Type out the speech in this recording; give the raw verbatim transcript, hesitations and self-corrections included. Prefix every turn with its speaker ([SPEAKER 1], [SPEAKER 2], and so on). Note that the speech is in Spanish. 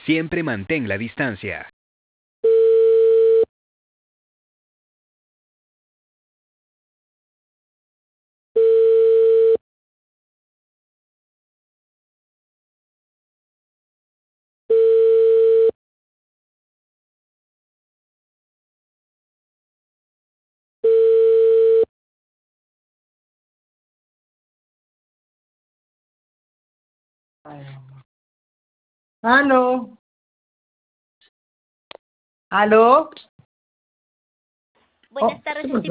[SPEAKER 1] Siempre mantén la distancia.
[SPEAKER 2] Aló. Aló.
[SPEAKER 3] Buenas
[SPEAKER 2] Oh,
[SPEAKER 3] tardes,
[SPEAKER 2] ¿qué pasó?